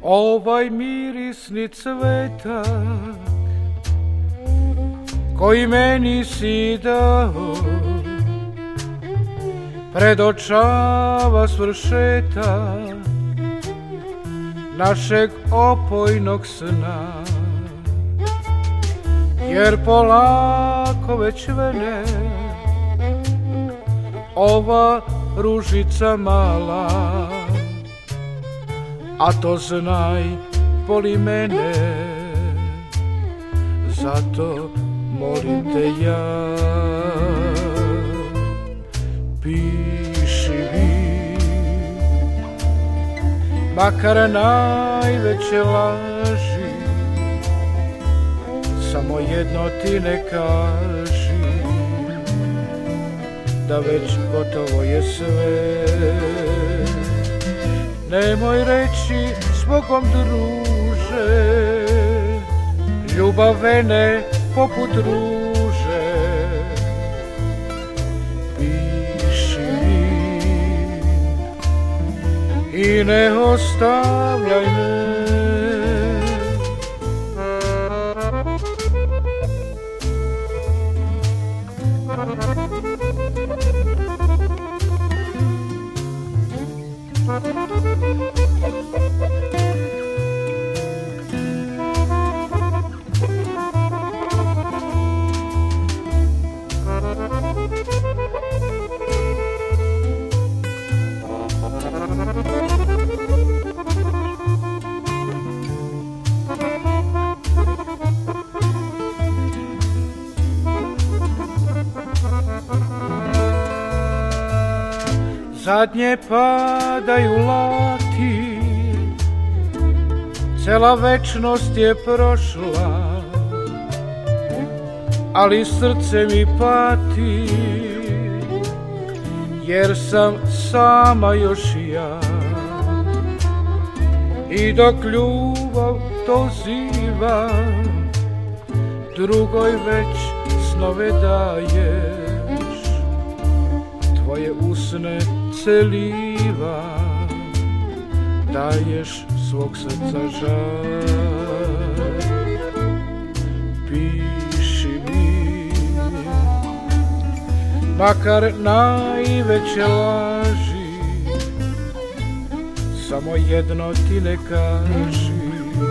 Ovaj mirisni cvetak koji meni si dao predočava svršetak našeg opojnog sna, jer polako već vene ova ružica mala, a to znaj, boli mene, zato molim te ja, piši mi, makar najveće laži, samo jedno ti ne kaži, da već gotovo je sve. Nemoj reći s Bogom druže, ljubav vene poput ruže, piši mi i ne ostavljaj me. Zadnje padaju lati, cela večnost je prošla, ali srce mi pati, jer sam sama još ja. I dok ljubav doziva, drugoj već snove daješ, tvoje usne celiva, daješ svog srca žar. Piši mi, makar najveće laži, samo jedno ti ne kaži,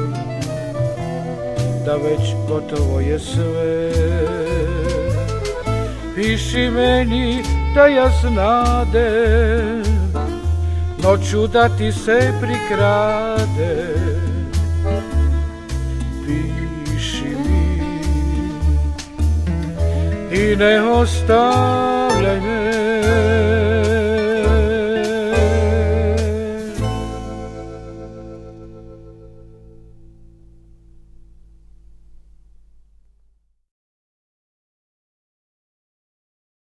da već gotovo je sve. Piši meni da ja znadem, noću da ti se prikrade. Piši mi i ne ostavi